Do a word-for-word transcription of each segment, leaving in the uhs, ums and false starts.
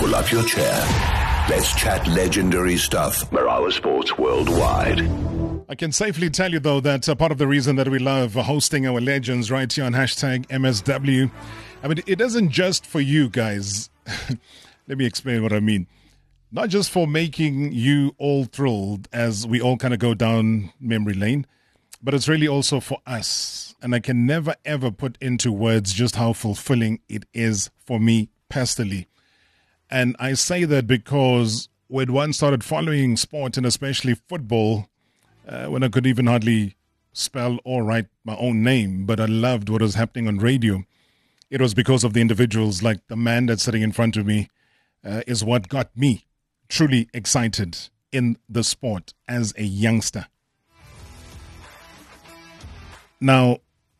Pull up your chair. Let's chat legendary stuff. Marawa Sports Worldwide. I can safely tell you, though, that uh, part of the reason that we love hosting our legends right here on hashtag M S W, I mean, it isn't just for you guys. Let me explain what I mean. Not just for making you all thrilled as we all kind of go down memory lane, but it's really also for us. And I can never, ever put into words just how fulfilling it is for me personally. And I say that because when one started following sport, and especially football, uh, when I could even hardly spell or write my own name, but I loved what was happening on radio, it was because of the individuals like the man that's sitting in front of me uh, is what got me truly excited in the sport as a youngster. Now,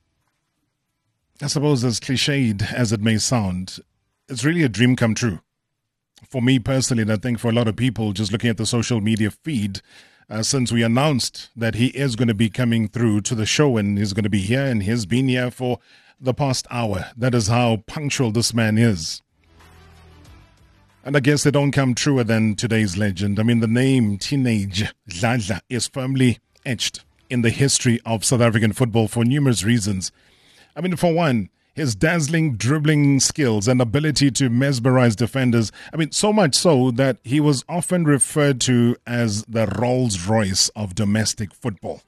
I suppose as cliched as it may sound, it's really a dream come true. For me personally, and I think for a lot of people just looking at the social media feed, uh, since we announced that he is going to be coming through to the show and he's going to be here and he's been here for the past hour. That is how punctual this man is. And I guess they don't come truer than today's legend. I mean, the name Teenage Dladla is firmly etched in the history of South African football for numerous reasons. I mean, for one, his dazzling dribbling skills and ability to mesmerize defenders. I mean, so much so that he was often referred to as the Rolls Royce of domestic football.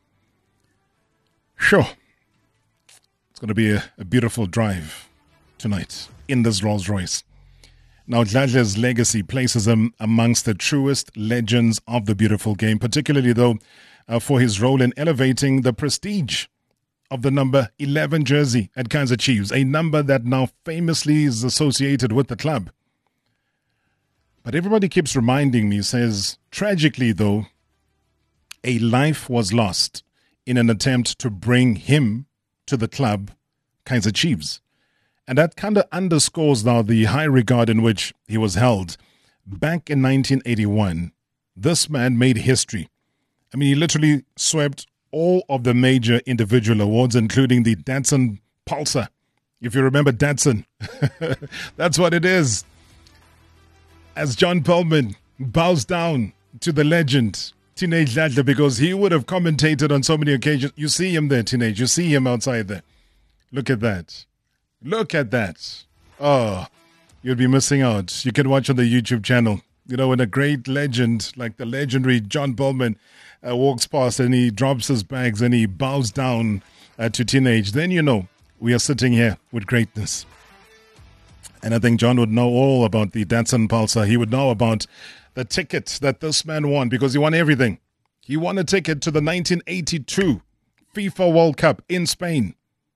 Sure. It's going to be a, a beautiful drive tonight in this Rolls Royce. Now, Dladla's legacy places him amongst the truest legends of the beautiful game, particularly, though, uh, for his role in elevating the prestige of the number eleven jersey at Kaizer Chiefs, a number that now famously is associated with the club. But everybody keeps reminding me, says, tragically though, a life was lost in an attempt to bring him to the club, Kaizer Chiefs. And that kind of underscores now the high regard in which he was held. Back in nineteen eighty-one, this man made history. I mean, he literally swept all of the major individual awards, including the Datsun Pulsar. If you remember Datsun, that's what it is. As John Pillman bows down to the legend, Teenage Dladla, because he would have commentated on so many occasions. You see him there, Teenage. You see him outside there. Look at that. Look at that. Oh, you'll be missing out. You can watch on the YouTube channel. You know, when a great legend like the legendary John Pillman uh, walks past and he drops his bags and he bows down uh, to Teenage, then you know we are sitting here with greatness. And I think John would know all about the Datsun Pulsar. He would know about the ticket that this man won, because he won everything. He won a ticket to the nineteen eighty-two FIFA World Cup in Spain.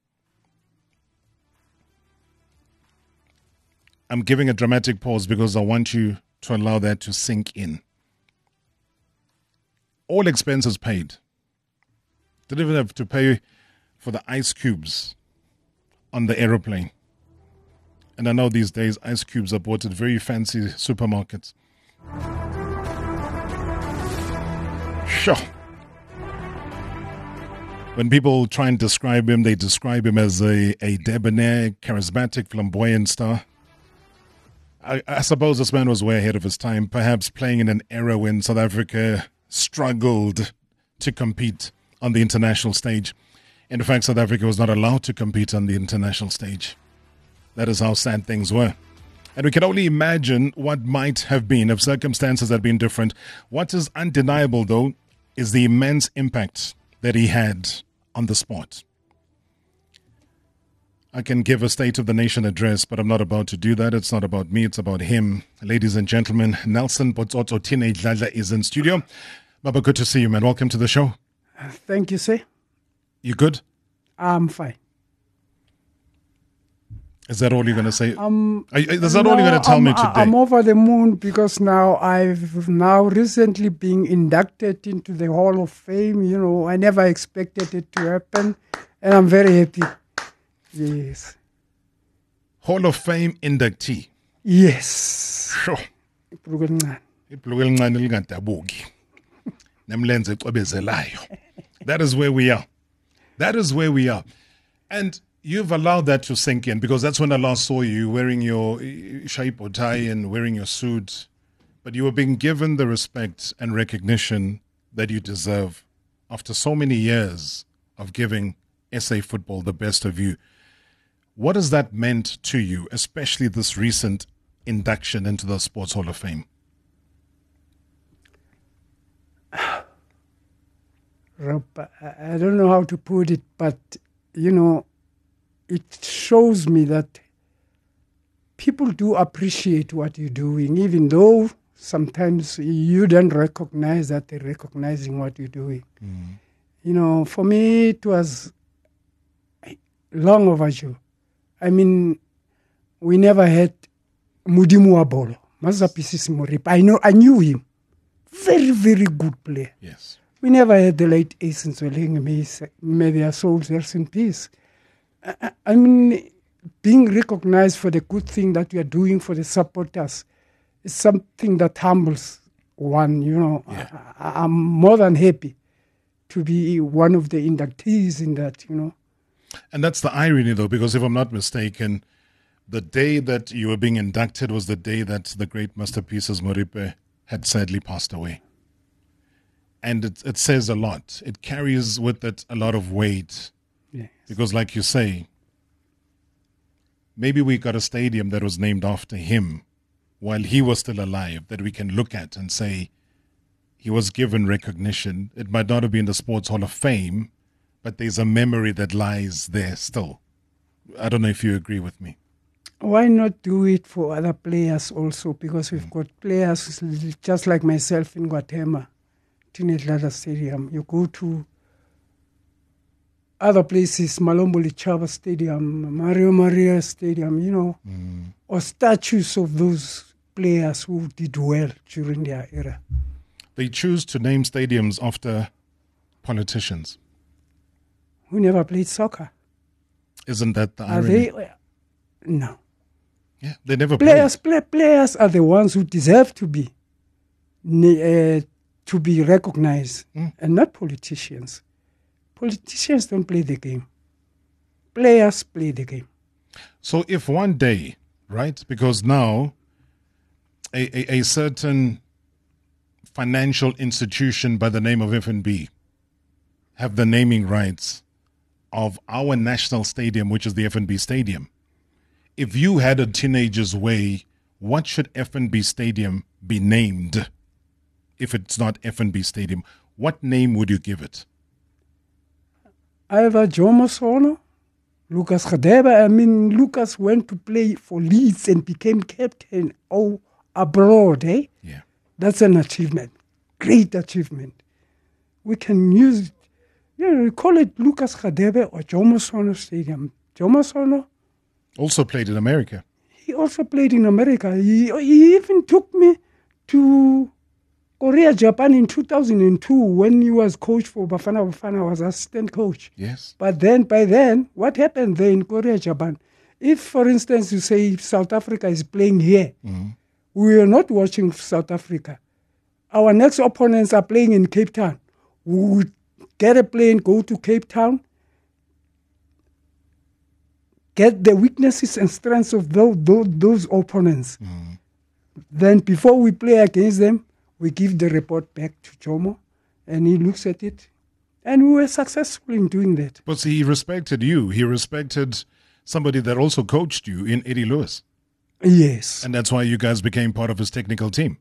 I'm giving a dramatic pause because I want you to allow that to sink in. All expenses paid. Didn't even have to pay for the ice cubes on the aeroplane. And I know these days ice cubes are bought at very fancy supermarkets. Sure. When people try and describe him, they describe him as a, a debonair, charismatic, flamboyant star. I, I suppose this man was way ahead of his time, perhaps playing in an era when South Africa struggled to compete on the international stage. In fact, South Africa was not allowed to compete on the international stage. That is how sad things were. And we can only imagine what might have been if circumstances had been different. What is undeniable, though, is the immense impact that he had on the sport. I can give a State of the Nation address, but I'm not about to do that. It's not about me, it's about him. Ladies and gentlemen, Nelson Botsotso Teenage Dladla is in studio. Baba, good to see you, man. Welcome to the show. Thank you, sir. You good? I'm fine. Is that all you're going to say? Um, Are, is that no, all you're going to tell I'm, me today? I'm over the moon because now I've now recently been inducted into the Hall of Fame. You know, I never expected it to happen, and I'm very happy. Yes. Hall of Fame inductee. Yes. Sure. That is where we are. That is where we are. And You've allowed that to sink in because that's when I last saw you wearing your shaipo tie and wearing your suit. But you were being given the respect and recognition that you deserve after so many years of giving S A football the best of you. What has that meant to you, especially this recent induction into the Sports Hall of Fame? Rob, I don't know how to put it, but, you know, it shows me that people do appreciate what you're doing, even though sometimes you don't recognize that they're recognizing what you're doing. Mm. You know, for me, it was long overdue. I mean, we never had Mudimu Abolo, Mazapisis Morip. I know, I knew him. Very, very good player. Yes. We never had the late Ace Nzoleng, may their souls rest in peace. I, I mean, being recognized for the good thing that we are doing for the supporters is something that humbles one, you know. Yeah. I, I'm more than happy to be one of the inductees in that, you know. And that's the irony, though, because if I'm not mistaken, the day that you were being inducted was the day that the great Masterpieces Moripe had sadly passed away. And it, it says a lot. It carries with it a lot of weight. Yes. Because like you say, maybe we got a stadium that was named after him while he was still alive that we can look at and say he was given recognition. It might not have been the Sports Hall of Fame, but there's a memory that lies there still. I don't know if you agree with me. Why not do it for other players also? Because we've mm. got players just like myself in Guatemala, Teenage Lada Stadium. You go to other places, Malomboli Chava Stadium, Mario Maria Stadium, you know, mm. or statues of those players who did well during their era. They choose to name stadiums after politicians who never played soccer. Isn't that the are irony? They, no. Yeah, they never players, played. Play, players are the ones who deserve to be uh, to be recognized, mm. and not politicians. Politicians don't play the game. Players play the game. So if one day, right, because now a, a, a certain financial institution by the name of F N B have the naming rights of our national stadium, which is the F N B Stadium. If you had a teenager's way, what should F N B Stadium be named if it's not F N B Stadium? What name would you give it? Either Jomo Sono, Lucas Radebe. I mean, Lucas went to play for Leeds and became captain oh, abroad. Eh? Yeah. That's an achievement. Great achievement. We can use it. Yeah, we call it Lucas Radebe or Jomo Sono Stadium. Jomo Sono also played in America. He also played in America. He, he even took me to Korea, Japan in two thousand two when he was coach for Bafana Bafana, was assistant coach. Yes. But then, by then, what happened there in Korea, Japan? If, for instance, you say South Africa is playing here, mm-hmm. we are not watching South Africa. Our next opponents are playing in Cape Town. We would get a plane, go to Cape Town, get the weaknesses and strengths of those, those, those opponents. Mm. Then before we play against them, we give the report back to Jomo, and he looks at it. And we were successful in doing that. But see, he respected you. He respected somebody that also coached you in Eddie Lewis. Yes. And that's why you guys became part of his technical team.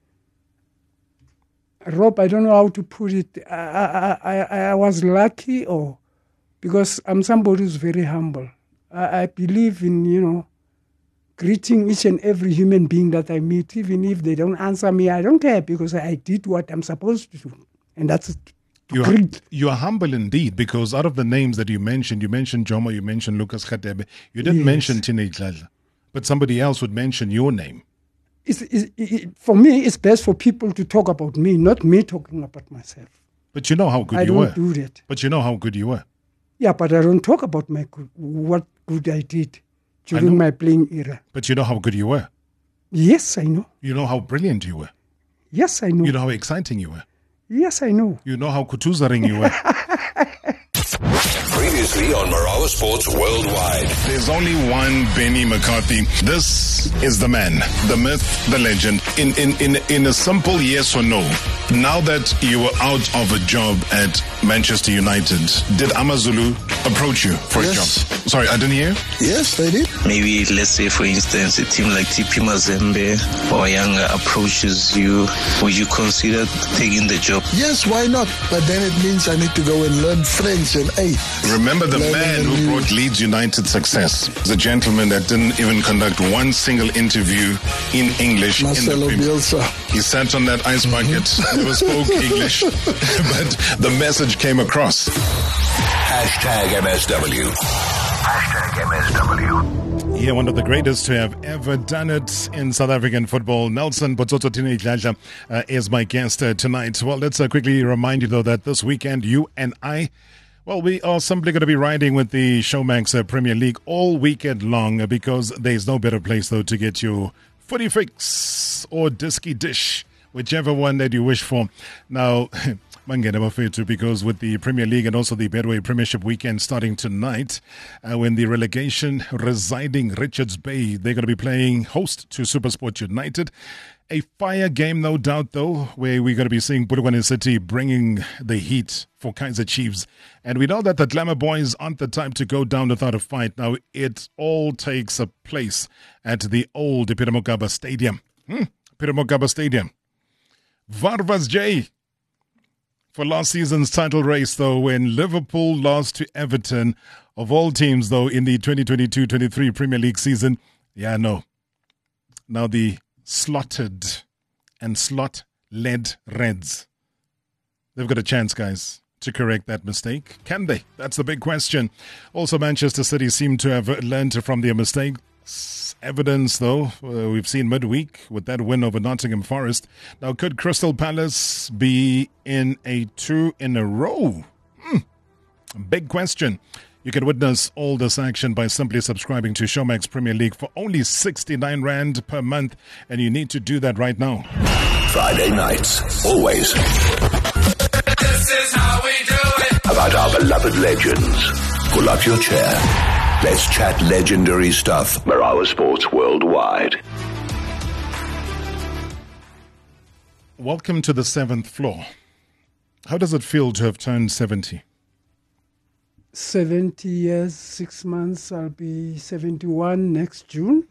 Rob, I don't know how to put it. I, I, I, I was lucky, or because I'm somebody who's very humble. I, I believe in, you know, greeting each and every human being that I meet, even if they don't answer me. I don't care because I did what I'm supposed to do, and that's you are, you are humble indeed, because out of the names that you mentioned, you mentioned Jomo, you mentioned Lucas Radebe, you didn't yes. mention Teenage Lala, but somebody else would mention your name. It's, it's, it, for me, it's best for people to talk about me, not me talking about myself. But you know how good I you were. I don't do that. But you know how good you were. Yeah, but I don't talk about my good, what good I did during I my playing era. But you know how good you were. Yes, I know. You know how brilliant you were. Yes, I know. You know how exciting you were. Yes, I know. You know how kutuzaring you were. Previously on Marawa Sports Worldwide. There's only one Benny McCarthy. This is the man, the myth, the legend. In, in, in, in a simple yes or no, now that you were out of a job at Manchester United, did Amazulu approach you for yes. a job? Sorry, I didn't hear. Yes, they did. Maybe, let's say, for instance, a team like T P Mazembe or Yanga approaches you. Would you consider taking the job? Yes, why not? But then it means I need to go and learn French and hey. Remember the man who brought Leeds United success? The gentleman that didn't even conduct one single interview in English. Marcelo in the Bielsa. He sat on that ice bucket, mm-hmm. never spoke English, but the message came across. Hashtag M S W. Hashtag M S W. Yeah, one of the greatest to have ever done it in South African football, Nelson Botsotso Tinei uh, is my guest uh, tonight. Well, let's uh, quickly remind you, though, that this weekend, you and I, well, we are simply going to be riding with the Showmax uh, Premier League all weekend long uh, because there's no better place, though, to get your footy fix or disky dish, whichever one that you wish for. Now, because with the Premier League and also the Betway Premiership weekend starting tonight, uh, when the relegation residing Richards Bay, they're going to be playing host to SuperSport United. A fire game, no doubt, though, where we're going to be seeing Polokwane City bringing the heat for Kaizer Chiefs. And we know that the Glamour Boys aren't the type to go down without a fight. Now, it all takes a place at the old Peter Mokaba Stadium. Hmm, Peter Mokaba Stadium. Varvas J. For last season's title race, though, when Liverpool lost to Everton, of all teams, though, in the twenty twenty-two twenty-three Premier League season, yeah, no. Now the slotted and slot-led Reds, they've got a chance, guys, to correct that mistake. Can they? That's the big question. Also, Manchester City seem to have learned from their mistakes. Evidence, though, uh, we've seen midweek with that win over Nottingham Forest. Now, could Crystal Palace be in a two in a row? Hmm. Big question. You can witness all this action by simply subscribing to Showmax Premier League for only sixty-nine rand per month, and you need to do that right now. Friday nights, always. This is how we do it. About our beloved legends. Pull up your chair. Let's chat legendary stuff. Marawa Sports Worldwide. Welcome to the seventh floor. How does it feel to have turned seventy? seventy years, six months. I'll be seventy-one next June.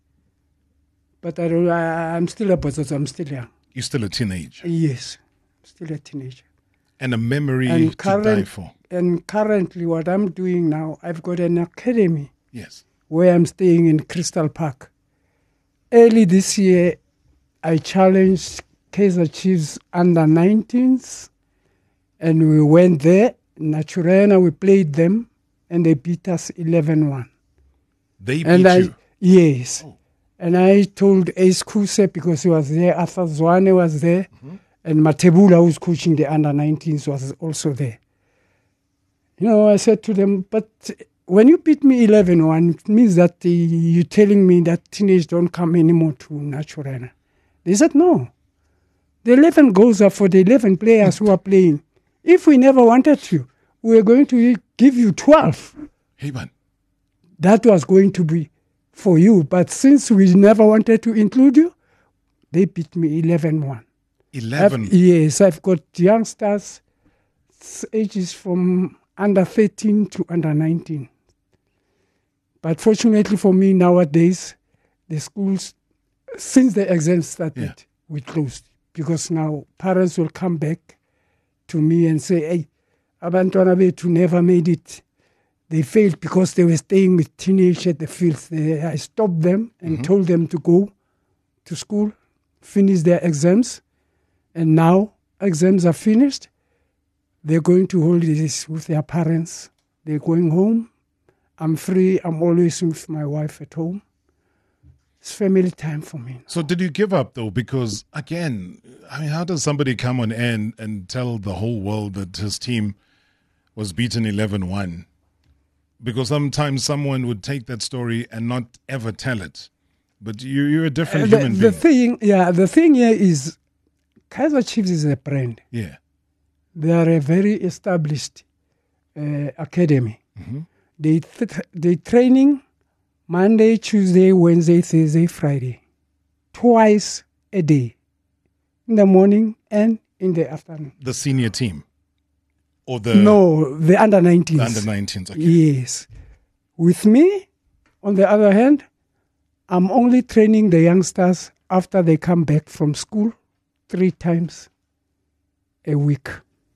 But I don't, I, I'm still a botsotso. I'm still young. You're still a teenager? Yes, still a teenager. And a memory and to current, die for. And currently what I'm doing now, I've got an academy. Yes. Where I'm staying in Crystal Park. Early this year, I challenged Kaizer Chiefs under nineteens. And we went there. Naturena, we played them. And they beat us eleven one. They beat and I, you? Yes. Oh. And I told Ace Kuse, because he was there, Arthur Zwane was there. Mm-hmm. And Matebula, who's coaching the under nineteens, was also there. You know, I said to them, but when you beat me eleven one, it means that uh, you're telling me that teenage don't come anymore to Naturena. They said, no. The eleven goals are for the eleven players who are playing. If we never wanted to, we were going to give you twelve. Hey, man. That was going to be for you. But since we never wanted to include you, they beat me eleven one. eleven? I've, yes, I've got youngsters, ages from under thirteen to under nineteen. But fortunately for me nowadays, the schools, since the exams started, yeah. we closed. Because now parents will come back to me and say, hey, abantwana bethu never made it. They failed because they were staying with teenagers at the fields. They, I stopped them and mm-hmm. told them to go to school, finish their exams. And now exams are finished. They're going to holidays with their parents. They're going home. I'm free. I'm always with my wife at home. It's family time for me. So did you give up, though? Because, again, I mean, how does somebody come on and, and tell the whole world that his team was beaten eleven one? Because sometimes someone would take that story and not ever tell it. But you, you're a different uh, the, human being. The thing, yeah, the thing here is Kaizer Chiefs is a brand. Yeah. They are a very established uh, academy. Mm-hmm. They th- they training Monday, Tuesday, Wednesday, Thursday, Friday, twice a day, in the morning and in the afternoon. The senior team, or the no, the under nineteens. The under nineteens. Okay. Yes. With me, on the other hand, I'm only training the youngsters after they come back from school three times a week.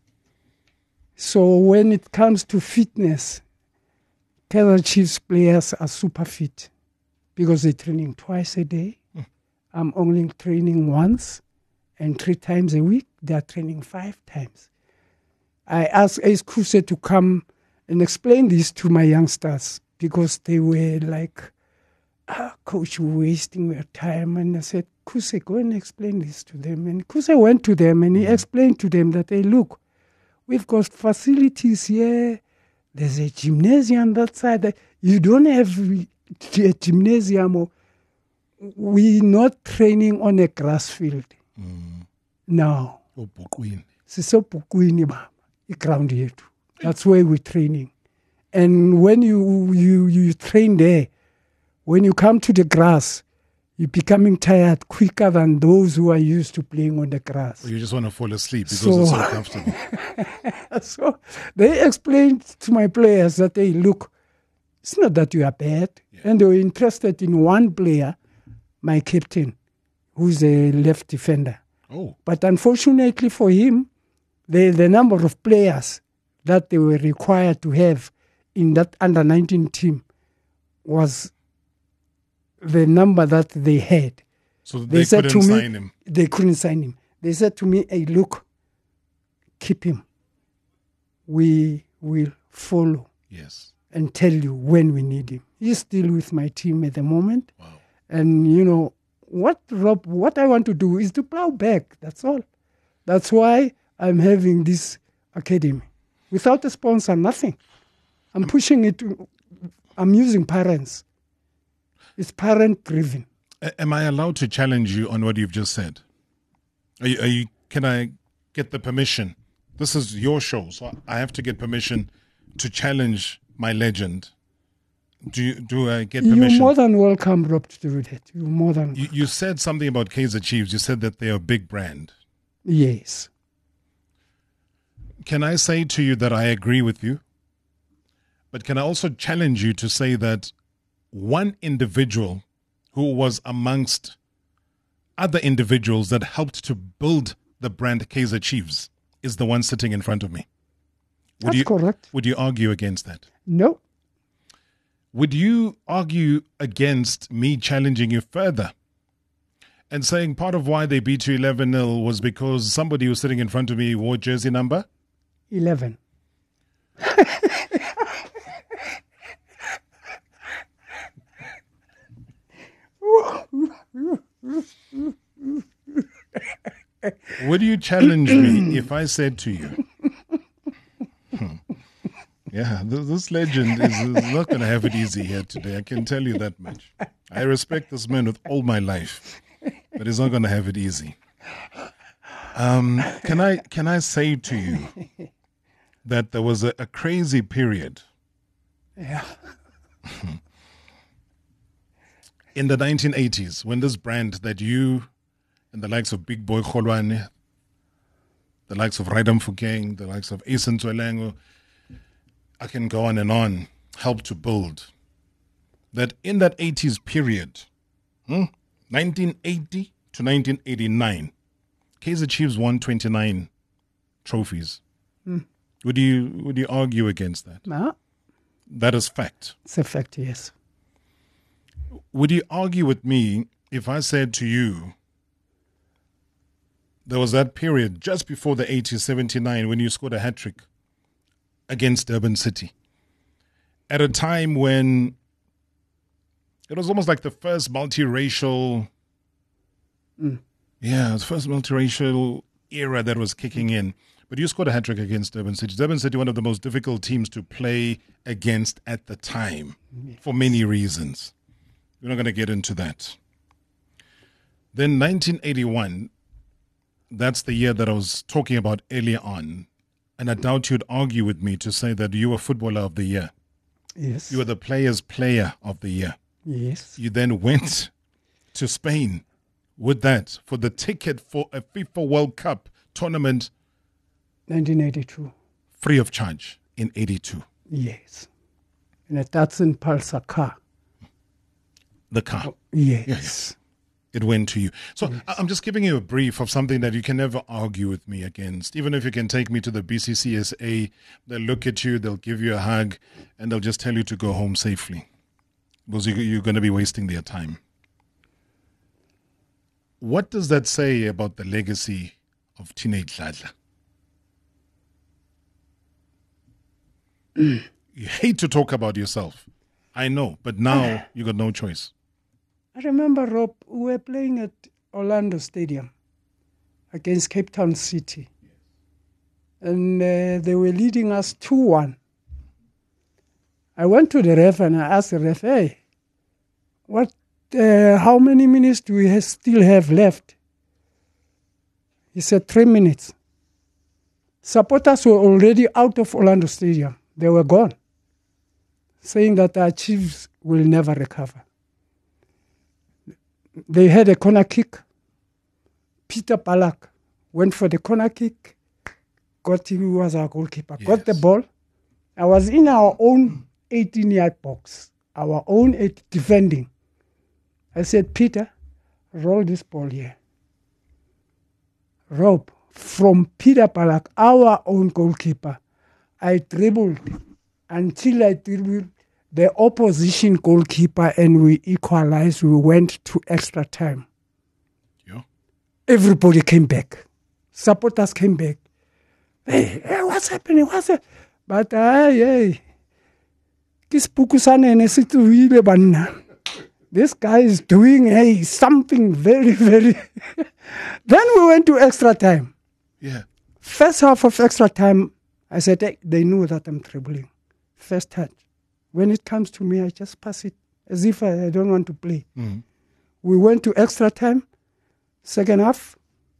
So when it comes to fitness, Kaizer Chiefs players are super fit because they're training twice a day. Mm. I'm only training once, and three times a week, they're training five times. I asked Ace Kuse to come and explain this to my youngsters because they were like, ah, Coach, you're wasting your time. And I said, Kuse, go and explain this to them. And Kuse went to them and he mm. explained to them that, hey, look, we've got facilities here. There's a gymnasium that side. You don't have a gymnasium. Or we're not training on a grass field. Mm. No. That's where we're training. And when you, you, you train there, when you come to the grass, you're becoming tired quicker than those who are used to playing on the grass. Or you just want to fall asleep because so, it's so comfortable. So they explained to my players that, hey, look, it's not that you are bad. Yeah. And they were interested in one player, my captain, who's a left defender. Oh. But unfortunately for him, the, the number of players that they were required to have in that under nineteen team was the number that they had. So they, they said couldn't to me, sign him? They couldn't sign him. They said to me, hey, look, keep him. We will follow. Yes. And tell you when we need him. He's still with my team at the moment. Wow. And, you know, what Rob, what I want to do is to plow back. That's all. That's why I'm having this academy. Without a sponsor, nothing. I'm pushing it. To, I'm using parents. It's parent-driven. Am I allowed to challenge you on what you've just said? Are you, are you, can I get the permission? This is your show, so I have to get permission to challenge my legend. Do you, do I get permission? You're more than welcome, Rob, to do that. You're more than you, you said something about Kaizer Chiefs. You said that they're a big brand. Yes. Can I say to you that I agree with you? But can I also challenge you to say that one individual who was amongst other individuals that helped to build the brand Kaizer Chiefs is the one sitting in front of me? Would That's you, correct. Would you argue against that? No. Would you argue against me challenging you further and saying part of why they beat you eleven nil was because somebody who was sitting in front of me wore jersey number? eleven. Would you challenge me if I said to you, hmm, yeah, this, this legend is, is not going to have it easy here today. I can tell you that much. I respect this man with all my life, but he's not going to have it easy. Um, can I can I say to you that there was a, a crazy period yeah. in the nineteen eighties when this brand that you and the likes of Big Boy Kholwane, the likes of Raidam Fukeng, the likes of Asen Tsoelengo, I can go on and on, helped to build. That in that eighties period, hmm, nineteen eighty to nineteen eighty-nine, Kaizer Chiefs won twenty-nine trophies. Mm. Would you would you argue against that? No. That is fact. It's a fact, yes. Would you argue with me if I said to you, there was that period just before the eighties, seventy-nine, when you scored a hat-trick against Durban City, at a time when it was almost like the first multiracial, mm. yeah, the first multiracial era that was kicking in. But you scored a hat-trick against Durban City. Durban City, one of the most difficult teams to play against at the time, yes, for many reasons. We're not going to get into that. Then nineteen eighty-one, that's the year that I was talking about earlier on. And I doubt you'd argue with me to say that you were footballer of the year Yes. You were the players' player of the year. Yes. You then went to Spain with that for the ticket for a FIFA World Cup tournament. nineteen eighty-two. Free of charge in eighty-two. Yes. In a Datsun Pulsar car. The car. Oh, yes. Yeah, yeah. It went to you. So yes. I'm just giving you a brief of something that you can never argue with me against. Even if you can take me to the B C C S A, they'll look at you, they'll give you a hug, and they'll just tell you to go home safely. Because you're going to be wasting their time. What does that say about the legacy of Teenage Dladla? You hate to talk about yourself. I know, but now you got no choice. I remember, Rob, we were playing at Orlando Stadium against Cape Town City. And uh, they were leading us two one. I went to the ref and I asked the ref, hey, what, uh, how many minutes do we ha- still have left? He said, three minutes. Supporters were already out of Orlando Stadium. They were gone, saying that our Chiefs will never recover. They had a corner kick. Peter Balak went for the corner kick. Got him, who was our goalkeeper. Yes. Got the ball. I was in our own eighteen-yard box, our own eight, defending. I said, Peter, roll this ball here. Rob, from Peter Balak, our own goalkeeper, I dribbled until I dribbled the opposition goalkeeper and we equalized. We went to extra time. Yeah. Everybody came back. Supporters came back. Hey, hey what's happening? What's that? But, uh, hey, this guy is doing hey, something very, very... Then we went to extra time. Yeah. First half of extra time, I said, hey, they knew that I'm dribbling. First touch. When it comes to me, I just pass it as if I, I don't want to play. Mm-hmm. We went to extra time. Second half.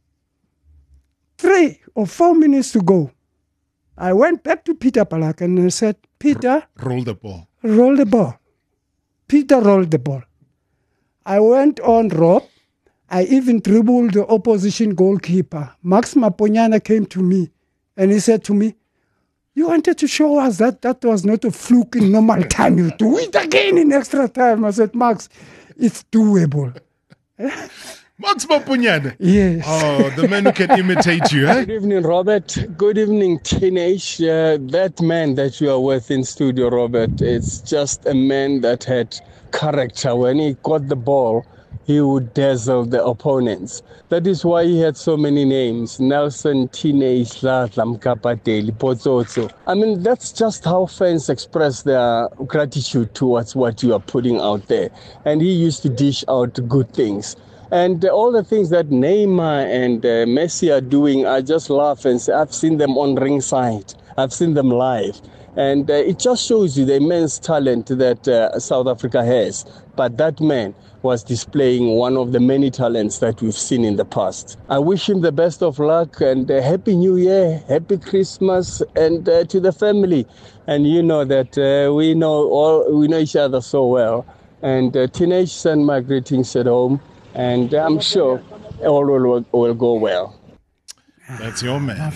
Three or four minutes to go. I went back to Peter Balak and I said, Peter. R- roll the ball. Roll the ball. Peter rolled the ball. I went on Rob. I even dribbled the opposition goalkeeper. Max Maponyana came to me and he said to me, you wanted to show us that that was not a fluke in normal time. You do it again in extra time. I said, Max, it's doable. Max Maponyana? Yes. Oh, the man who can imitate you, eh? Good evening, Robert. Good evening, Teenage. Uh, that man that you are with in studio, Robert, it's just a man that had character. When he got the ball, he would dazzle the opponents. That is why he had so many names. Nelson, Teenage, Dladla, Mkapa, Potsotso. I mean, that's just how fans express their gratitude towards what you are putting out there. And he used to dish out good things. And uh, all the things that Neymar and uh, Messi are doing, I just laugh and say, I've seen them on ringside. I've seen them live. And uh, it just shows you the immense talent that uh, South Africa has. But that man was displaying one of the many talents that we've seen in the past. I wish him the best of luck and uh, Happy New Year, Happy Christmas, and uh, to the family. And you know that uh, we know all we know each other so well. And uh, Teenage, send my greetings at home. And I'm sure all will, will go well. That's your man.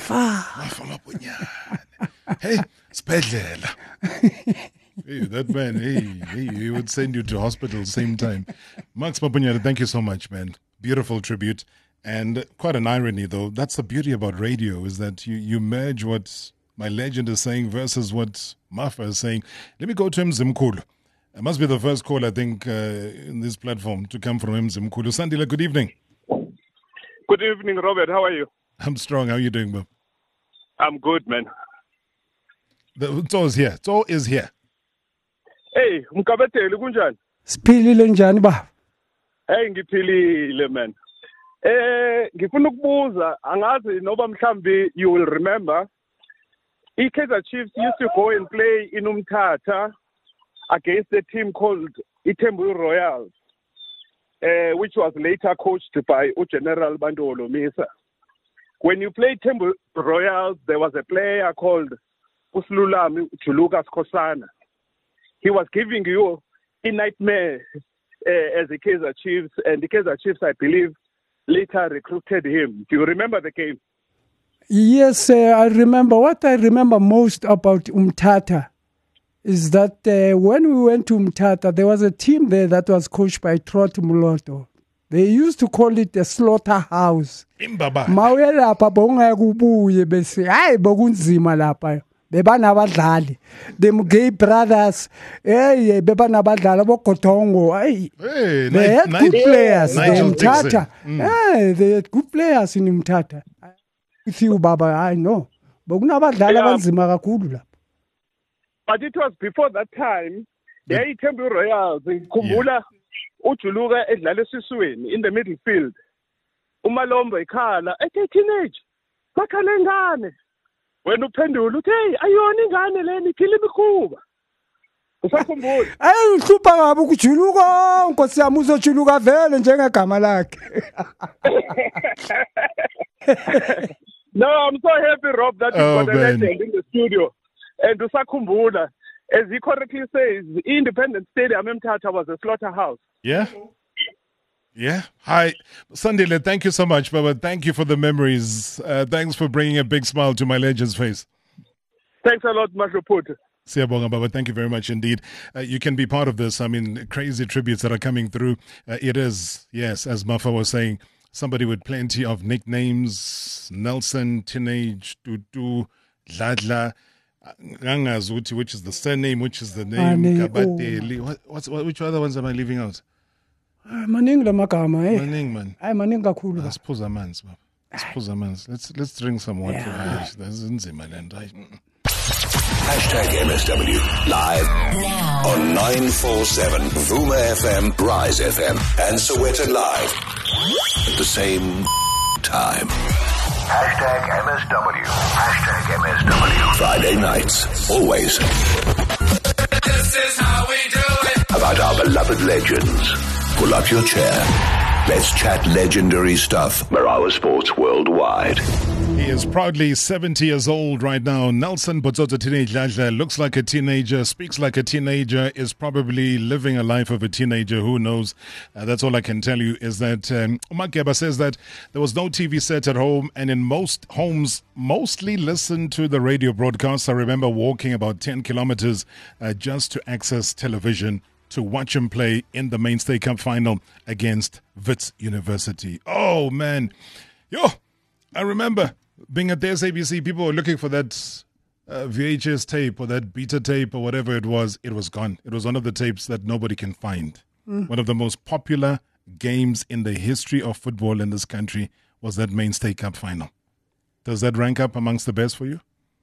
Hey, Spedlela. Hey, that man, hey, hey, he would send you to hospital same time. Max Maponyana, thank you so much, man. Beautiful tribute. And quite an irony, though. That's the beauty about radio, is that you, you merge what my legend is saying versus what Mafa is saying. Let me go to Mzimkhulu. I must be the first call, I think, uh, in this platform to come from Mzimkhulu. Sandila, good evening. Good evening, Robert. How are you? I'm strong. How are you doing, bro? I'm good, man. The Tso is here. Tso is here. Hey, mkabetele kunjani? Siphilile njani ba? Hey, ngiphilile, man. Eh, ngifuna ukubuza, angazi noba mhlambi you will remember. I-Kaizer Chiefs used to go and play in Umtata against a team called Itembu Royals, uh, which was later coached by General Bandolo Misa. When you played Itembu Royals, there was a player called Uslulami Julukas Kosana. he was giving you a nightmare uh, as the Kaizer Chiefs, and the Kaizer Chiefs, I believe, later recruited him. Do you remember the game? Yes, uh, I remember. What I remember most about Umtata is that uh, when we went to Umtata, there was a team there that was coached by Trot Muloto. They used to call it the slaughterhouse. Imbaba. Mawe lapha bonga kubuye bese hayi bokunzima lapha. Bebanabadlali. Them gay brothers, hey, bebanabadlali bogotongo. Hey, Hey, they Ni- had Nigel- good players. Nigel in Umtata. Dixon. Mm. Hey, they had good players in Umtata. With you, Baba, I know. Bokunabadlali Yeah. abanzima kakhulu lapha. But it was before that time. Yayithembu Royals ngikhumbula uJuluka edlala esiswini in the middle field. Umalombo ikhala ethe teenage. Bakhala ingane. Wena uphendula uthi hey ayona ingane leni iphila imikhuba. Usakhumbula? Ayi uhlupha kabi ukujuluka Nkosi yami uzojuluka vele njengegama lakhe. No, I'm so happy, Rob, that you've Oh, got a man. legend in the studio. And Usakhumbula, as he correctly says, Independence Stadium Mthatha was a slaughterhouse. Yeah? Yeah. Hi. Sandile, thank you so much, Baba. Thank you for the memories. Uh, thanks for bringing a big smile to my legend's face. Thanks a lot, Mashoput. Siyabonga, Baba. Thank you very much indeed. Uh, you can be part of this. I mean, crazy tributes that are coming through. Uh, it is, yes, as Mafa was saying, somebody with plenty of nicknames. Nelson, Teenage, Tutu, Dladla, Ngangazuti, which is the surname, which is the name. Ane, Kabateli. What, what's, what, which other ones am I leaving out? Ah, maningi lamagama eh. Maning, man. Hayi maningi kakhulu. Let's pause our mans, Baba. Let's pause our mans. Let's, let's drink some water. Yeah. That's inzima le nto. Hayi. Hashtag M S W live on nine four seven Vuma F M, Rise F M, and Soweto Live at the same time. Hashtag M S W. Hashtag M S W. Friday nights, always This is how we do it. about our beloved legends. Pull up your chair. Let's chat legendary stuff. Marawa Sports Worldwide. He is proudly seventy years old right now. Nelson Botsotso Teenage Dladla looks like a teenager, speaks like a teenager, is probably living a life of a teenager. Who knows? Uh, that's all I can tell you is that um, Umakeba says that there was no T V set at home, and in most homes, mostly listened to the radio broadcasts. I remember walking about ten kilometers uh, just to access television to watch him play in the Mainstay Cup final against Wits University. Oh, man. Yo, I remember being at the S A B C, people were looking for that uh, V H S tape or that beta tape or whatever it was. It was gone. It was one of the tapes that nobody can find. Mm. One of the most popular games in the history of football in this country was that Mainstay Cup final. Does that rank up amongst the best for you?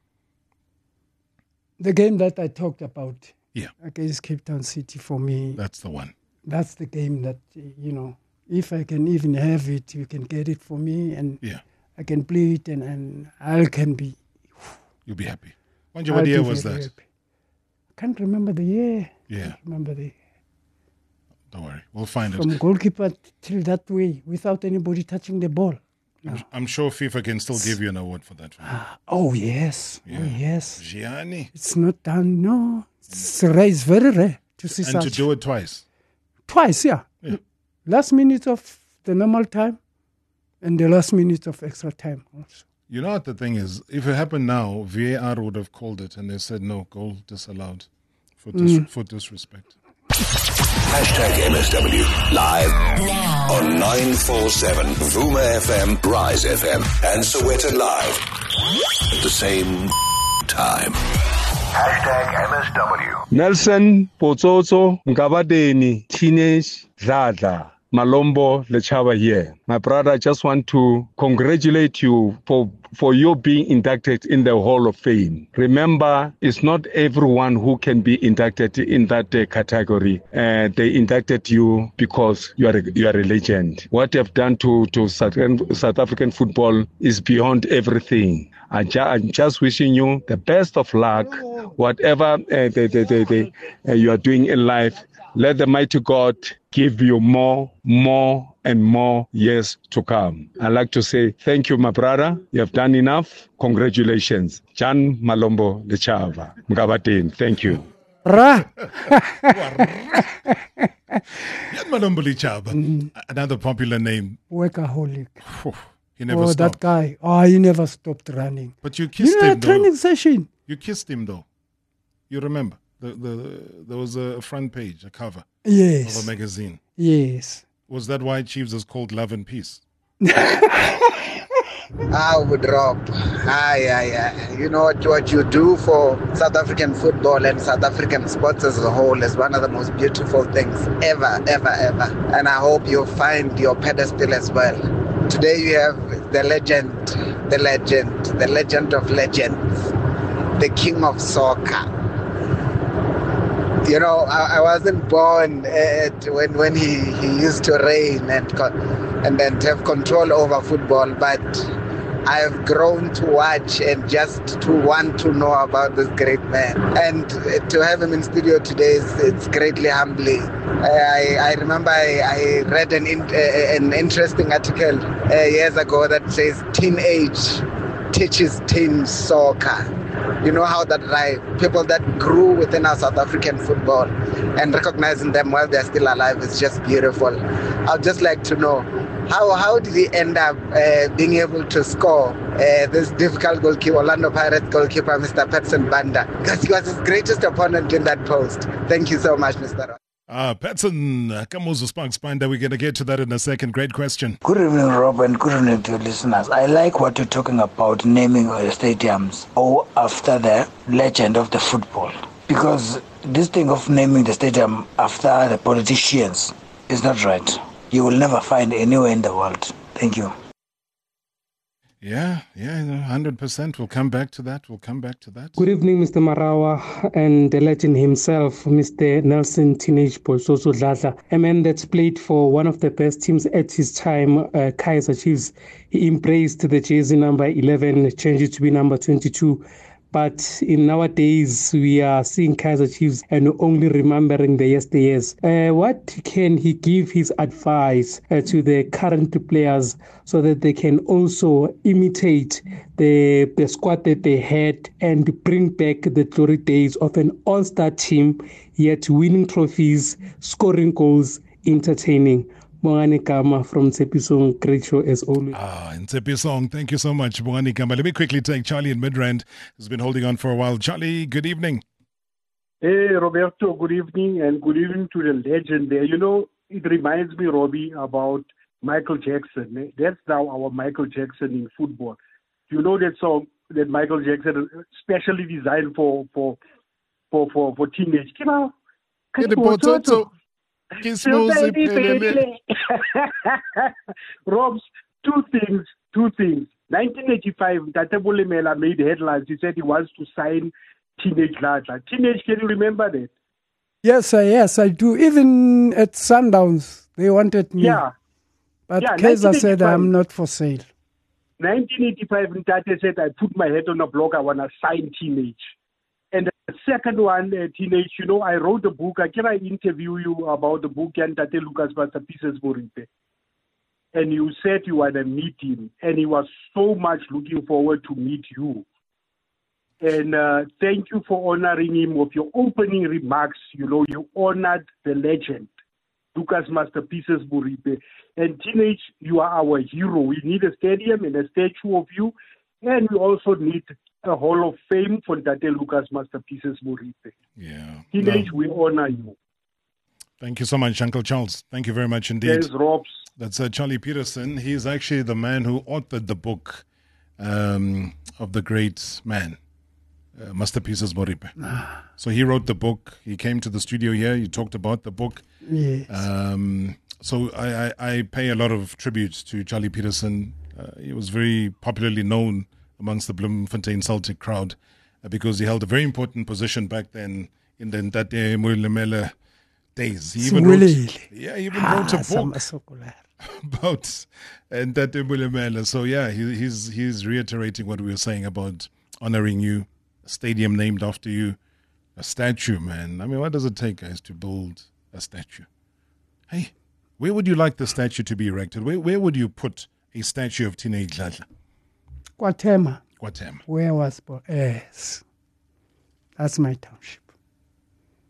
The game that I talked about Yeah. against Cape Town City, for me, That's the one. that's the game that, you know, if I can even have it, you can get it for me, and Yeah. I can play it, and, and I can be. You'll be happy. Wonder I'll what be year was very that? happy. I can't remember the year. Yeah. Can't remember the Don't worry. We'll find from it. goalkeeper till that way without anybody touching the ball. I'm, I'm sure FIFA can still give you an award for that. Right? Oh yes, Yeah. oh yes. Gianni. It's not done. No, it's rare. It's very rare to see And such. to do it twice. Twice, yeah. Yeah. Last minute of the normal time, and the last minute of extra time also. You know what the thing is? If it happened now, V A R would have called it and they said no, goal disallowed for, dis- Mm. for disrespect. Hashtag M S W live on nine four seven Vuma F M, Rise F M, and Soweto Live at the same time. Hashtag M S W. Nelson Botsotso Ngabadeni Teenage Dladla Malombo Lechaba here. My brother, I just want to congratulate you for for you being inducted in the Hall of Fame. Remember, it's not everyone who can be inducted in that uh, category. Uh, they inducted you because you are a, you are a legend. What you have done to to South, South African football is beyond everything. I ju- I'm just wishing you the best of luck. Whatever uh, they, they, they, they, uh, you are doing in life, let the mighty God give you more, more, and more years to come. I'd like to say thank you, my brother. You have done enough. Congratulations. Jan Malombo Lechava. Mgabatin. Thank you. Ra. Another popular name. Workaholic. He never oh, stopped. that guy. Oh, he never stopped running. But you kissed you know, him, though. training session. You kissed him, though. You remember? The, the, there was a front page, a cover yes. of a magazine. Yes. Was that why Chiefs is called Love and Peace? I would Rob. Aye, aye, aye. You know what, what you do for South African football and South African sports as a whole is one of the most beautiful things ever, ever, ever. And I hope you find your pedestal as well. Today you have the legend, the legend, the legend of legends, the king of soccer. You know, I, I wasn't born at, when when he, he used to reign and and and have control over football, but I have grown to watch and just to want to know about this great man. And to have him in studio today is it's greatly humbling. I, I remember I, I read an in, uh, an interesting article uh, years ago that says teenage teaches teen soccer. You know how that right? People that grew within our South African football and recognizing them while they're still alive is just beautiful. I'd just like to know how how did he end up uh, being able to score uh, this difficult goalkeeper, Orlando Pirates goalkeeper, Mister Patson Banda, because he was his greatest opponent in that post. Thank you so much, Mister Rob. Ah, Patson, Kamuzu Sparks Banda, we're going to get to that in a second. Great question. Good evening, Rob, and good evening to your listeners. I like what you're talking about, naming uh, stadiums or after the legend of the football. Because this thing of naming the stadium after the politicians is not right. You will never find anywhere in the world. Thank you. Yeah, yeah, one hundred percent. We'll come back to that. We'll come back to that. Good evening, Mister Marawa, and the legend himself, Mister Nelson Teenage Bososo Dladla, a man that's played for one of the best teams at his time, uh, Kaizer Chiefs. He embraced the jersey number eleven, changed it to be number twenty-two. But in nowadays, we are seeing Kaizer Chiefs and only remembering the yesteryears. Uh, what can he give his advice uh, to the current players so that they can also imitate the, the squad that they had and bring back the glory days of an all-star team, yet winning trophies, scoring goals, entertaining? Bongani Kama from Tsepisong, great show as always. Ah, in Tsepisong, thank you so much, Bongani Kama. Let me quickly take Charlie in Midrand, who's been holding on for a while. Charlie, good evening. Hey, Roberto, good evening, and good evening to the legend there. You know, it reminds me, Robbie, about Michael Jackson. That's now our Michael Jackson in football. You know that song that Michael Jackson specially designed for for for for, for teenage. You know, baby, baby. Robs, two things, two things. nineteen eighty-five, Tate Bolemela made headlines. He said he wants to sign Teenage Dladla. Teenage, can you remember that? Yes, uh, yes, I do. Even at Sundowns, they wanted me. Yeah. But yeah, Kaizer said I'm not for sale. nineteen eighty-five, Tate said, I put my head on the block, I want to sign Teenage. And the second one, uh, Teenage, you know, I wrote a book. I can I interview you about the book and Tate Lucas Masterpieces Moripe. And you said you had a meeting, and he was so much looking forward to meet you. And uh, thank you for honoring him with your opening remarks. You know, you honored the legend, Lucas Masterpieces Moripe. And Teenage, you are our hero. We need a stadium and a statue of you, and we also need a Hall of Fame for Tate Lucas Masterpieces Moripe. Yeah. Teenage, no. we honor you. Thank you so much, Uncle Charles. Thank you very much indeed. Yes, Robs. That's uh, Charlie Peterson. He's actually the man who authored the book um, of the great man, uh, Masterpieces Moripe. So he wrote the book. He came to the studio here. He talked about the book. Yes. Um, so I, I, I pay a lot of tribute to Charlie Peterson. Uh, he was very popularly known amongst the Bloemfontein Celtic crowd uh, because he held a very important position back then in the Ntate Moilemela days. He even wrote, yeah, he even wrote a book about Ntate Moilemela. So yeah, he, he's he's reiterating what we were saying about honoring you, a stadium named after you, a statue, man. I mean, what does it take, guys, to build a statue? Hey, where would you like the statue to be erected? Where where would you put a statue of Teenage Dladla? Guatema. Guatema. Where was born? Yes. That's my township.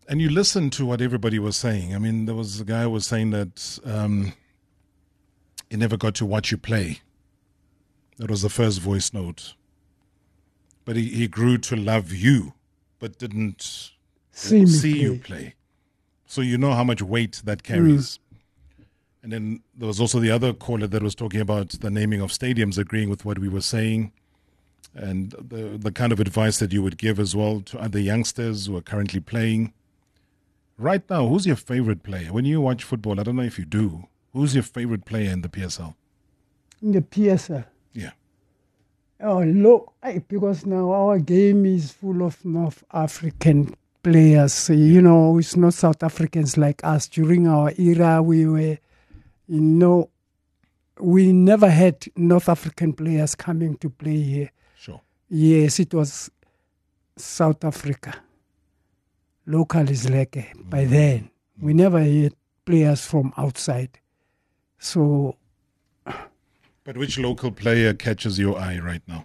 And you listen to what everybody was saying. I mean, there was a guy who was saying that um, he never got to watch you play. That was the first voice note. But he, he grew to love you, but didn't see, see play. you play. So you know how much weight that carries. Mm. And then there was also the other caller that was talking about the naming of stadiums, agreeing with what we were saying, and the the kind of advice that you would give as well to other youngsters who are currently playing. Right now, who's your favorite player? When you watch football, I don't know if you do, who's your favorite player in the P S L? In the P S L? Yeah. Oh, look, I, because now our game is full of North African players. You know, it's not South Africans like us. During our era, we were, you know, we never had North African players coming to play here. Sure. Yes, it was South Africa. Local is like mm. by then. Mm. We never had players from outside. So... But which local player catches your eye right now?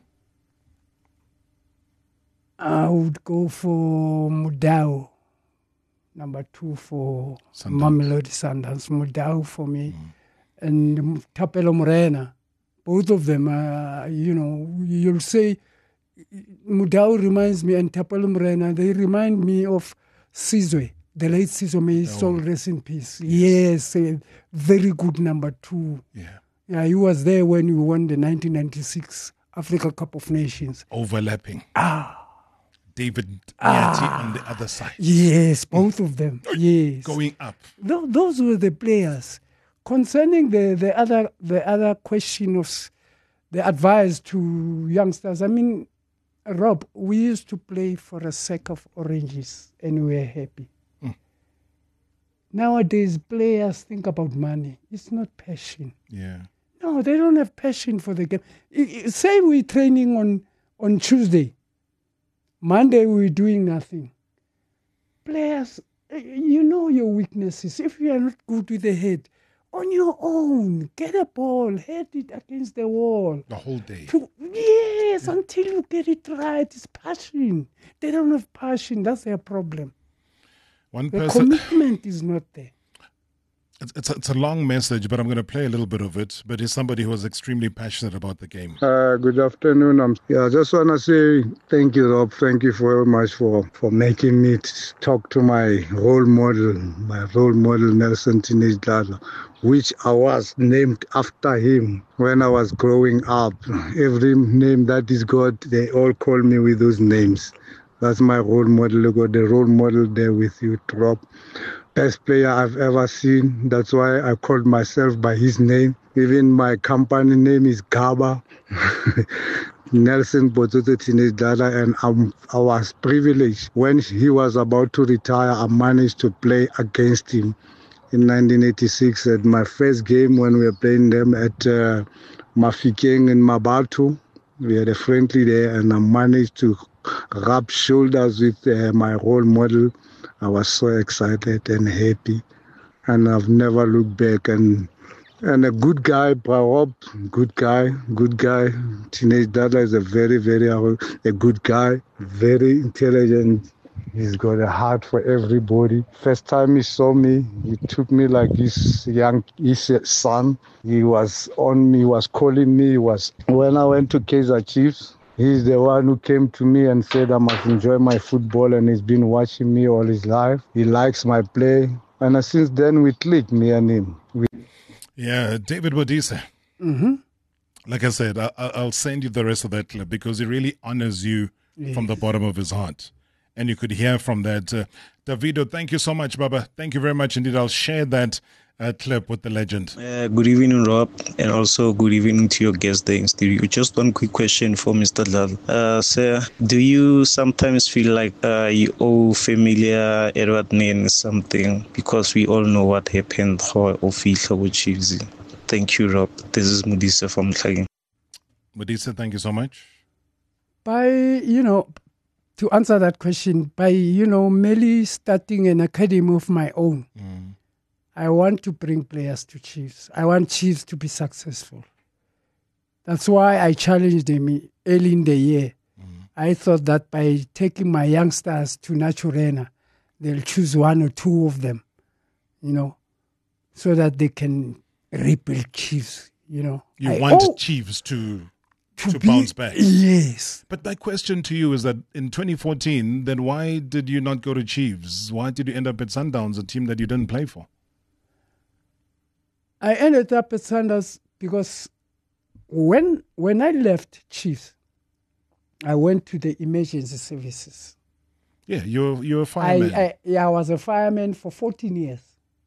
I would go for Mudau, number two for Sundowns. Mamelodi Sundowns. Mudau for me. Mm. And Tapelo Morena. Both of them, uh, you know, you'll say Mudau reminds me and Tapelo Morena, they remind me of Sizwe, the late Sizwe, may his soul rest in peace. Yes, a very good number two. Yeah. Yeah, he was there when we won the nineteen ninety-six Africa Cup of Nations. Overlapping. Ah. David ah. on the other side. Yes, both of them. Yes. Going up. Th- those were the players. Concerning the, the other the other question of the advice to youngsters, I mean, Rob, we used to play for a sack of oranges and we were happy. Mm. Nowadays, players think about money. It's not passion. Yeah. No, they don't have passion for the game. I, I, say we're training on, on Tuesday. Monday, we're doing nothing. Players, you know your weaknesses. If you are not good with the head, on your own, get a ball, head it against the wall. The whole day. To, yes, until you get it right. It's passion. They don't have passion. That's their problem. One the person, commitment is not there. It's, it's, a, it's a long message, but I'm going to play a little bit of it. But he's somebody who is extremely passionate about the game. Uh, good afternoon. Um, yeah, I just want to say thank you, Rob. Thank you very much for, for making me talk to my role model, my role model, Nelson Teenage Dladla, which I was named after him when I was growing up. Every name that is got, they all call me with those names. That's my role model. Look at the role model there with you, Rob. Best player I've ever seen. That's why I called myself by his name. Even my company name is Gaba. Nelson Botsotso Teenage Dladla, and I'm, I was privileged. When he was about to retire, I managed to play against him in nineteen eighty-six at my first game when we were playing them at uh, Mafikeng in Mabatu. We had a friendly there, and I managed to rub shoulders with uh, my role model. I was so excited and happy, and I've never looked back. And and a good guy, Rob, good guy, good guy. Teenage Dladla is a very, very a good guy, very intelligent. He's got a heart for everybody. First time he saw me, he took me like his young his son. He was on me, he was calling me. He was when I went to Kaizer Chiefs. He's the one who came to me and said I must enjoy my football, and he's been watching me all his life. He likes my play. And since then, we clicked, me and him. We- yeah, David Modise. Mm-hmm. Like I said, I, I'll send you the rest of that clip because he really honors you yes. from the bottom of his heart. And you could hear from that. Uh, Davido, thank you so much, Baba. Thank you very much indeed. I'll share that uh, clip with the legend. Uh, good evening, Rob, and also good evening to your guest there in studio. Just one quick question for Mister Dladla. Uh, sir, do you sometimes feel like uh, you owe familiar Edward Nene something? Because we all know what happened for Ofihla with Chiefs. Thank you, Rob. This is Modise from Tlhageng. Modise, thank you so much. By, you know, to answer that question, by, you know, merely starting an academy of my own, mm. I want to bring players to Chiefs. I want Chiefs to be successful. That's why I challenged them early in the year. Mm. I thought that by taking my youngsters to Naturena, they'll choose one or two of them, you know, so that they can rebuild Chiefs, you know. You I, want oh, Chiefs to to, to be, bounce back. Yes. But my question to you is that in twenty fourteen, then why did you not go to Chiefs? Why did you end up at Sundowns, a team that you didn't play for? I ended up at Sundowns because when when I left Chiefs, I went to the emergency services. Yeah, you're you're a fireman. I, I, yeah, I was a fireman for fourteen years.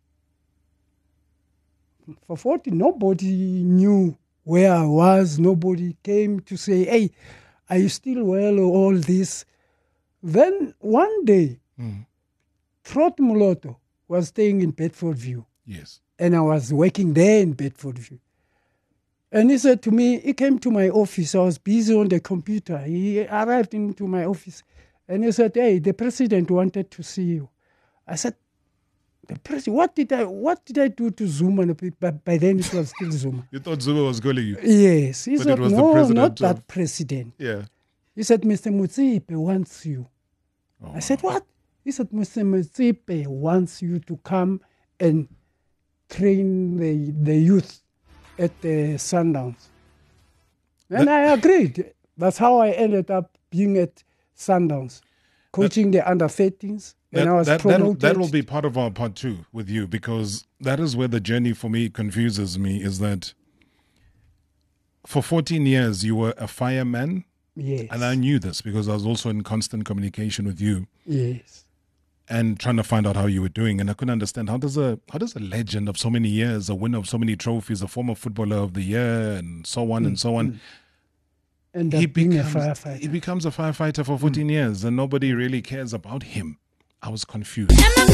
For fourteen, nobody knew where I was. Nobody came to say, hey, are you still well or all this? Then one day, mm. Trot Muloto was staying in Bedford View. Yes. And I was working there in Bedford View. And he said to me, he came to my office. I was busy on the computer. He arrived into my office. And he said, hey, the president wanted to see you. I said, the president, what did I what did I do to Zuma? But by then it was still Zuma. You thought Zuma was calling you? Yes. He but said, it was no, the president not of... that president. Yeah. He said, Mister Mutsipe wants you. Oh, I said, what? He said, Mister Mutsipe wants you to come and train the, the youth at the Sundowns. And that... I agreed. That's how I ended up being at Sundowns, coaching that... the under thirteens. That, and I was that, promoted. that, that will be part of our part two with you, because that is where the journey for me confuses me, is that for fourteen years you were a fireman. Yes. And I knew this because I was also in constant communication with you. Yes. And trying to find out how you were doing. And I couldn't understand, how does a how does a legend of so many years, a winner of so many trophies, a former footballer of the year, and so on mm. and so on, mm. and he being becomes, a firefighter. He becomes a firefighter for fourteen mm. years, and nobody really cares about him. I was confused.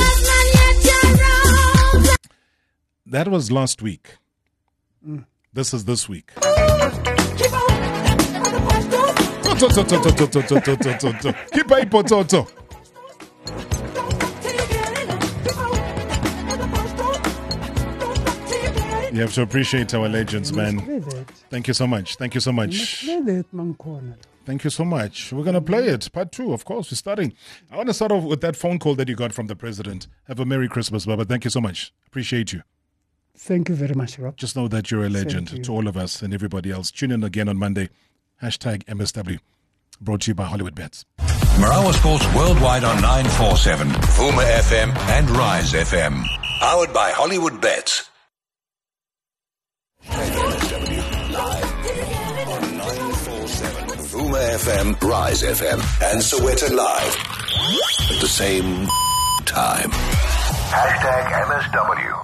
That was last week. Mm. This is this week. Keep a potato. You have to appreciate our legends, man. Thank you so much. Thank you so much. Thank you so much. We're going to play it. Part two, of course. We're starting. I want to start off with that phone call that you got from the president. Have a Merry Christmas, Baba. Thank you so much. Appreciate you. Thank you very much, Rob. Just know that you're a legend to all of us and everybody else. Tune in again on Monday. Hashtag M S W. Brought to you by Hollywood Bets. Marawa Sports worldwide on nine forty-seven, Vuma F M and Rise F M. Powered by Hollywood Bets. M S W live on nine forty-seven, Vuma F M, Rise F M, and Soweto Live at the same time. Hashtag M S W.